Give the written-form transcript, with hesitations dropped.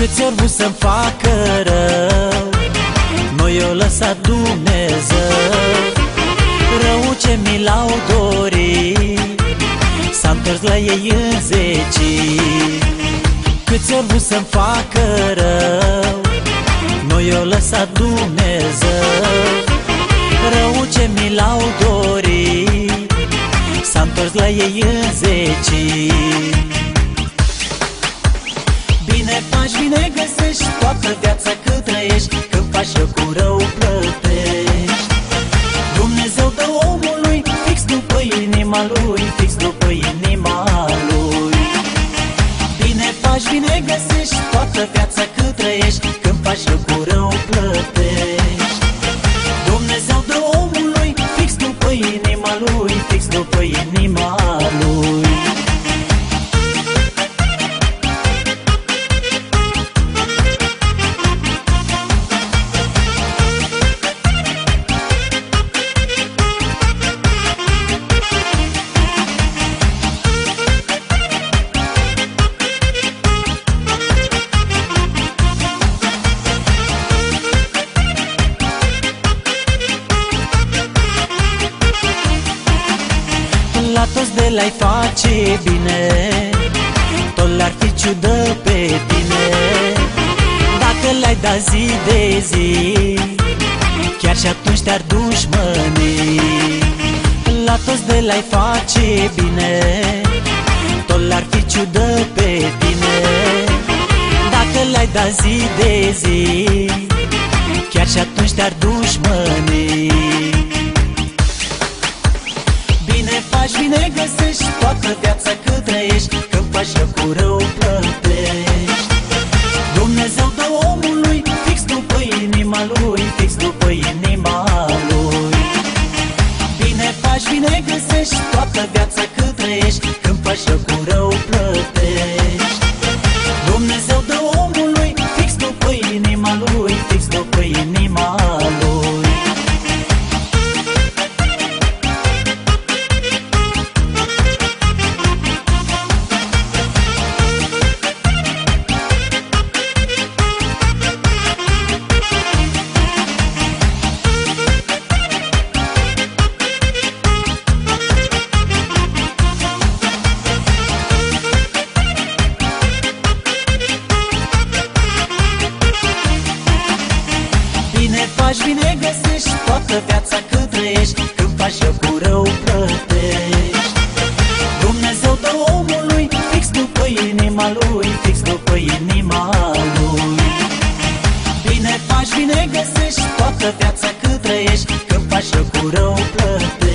Câți ori vrut să-mi facă rău, noi o lăsat Dumnezeu. Rău ce mi l-au dorit s-a întors la ei în zecii. Câți ori vrut să-mi facă rău, noi o lăsat Dumnezeu. Rău ce mi l-au dorit s-a întors la ei în zecii. Bine faci, bine găsești, toată viața cât trăiești, când faci rău cu rău plătești. Dumnezeu dă omului fix după inima lui, fix după inima lui. Bine faci, bine găsești, toată viața cât trăiești, când faci rău cu rău plătești. Dumnezeu dă omului fix după inima lui, fix după inima lui. La toți de l-ai face bine, tot l-ar fi ciudă pe tine. Dacă le-ai da zi de zi, chiar și atunci te-ar dușmăni. La toți de l-ai face bine, tot l-ar fi ciudă pe tine. Dacă le-ai da zi de zi, chiar și atunci te-ar dușmăni. Bine faci, bine găsești, toată viața cât trăiești, când faci rău cu rău plătești. Dumnezeu dă omului fix după inima lui, fix după inima lui. Bine faci, bine găsești, toată viața cât trăiești, când faci rău cu rău plătești. Dumnezeu dă omului fix după inima lui, fix după inima lui. Bine faci, bine găsești, toată viața cât trăiești, când faci rău cu rău plătești. Dumnezeu dă omului fix după inima lui, fix după inima lui. Bine faci, bine găsești, toată viața cât trăiești, când faci rău cu rău plătești.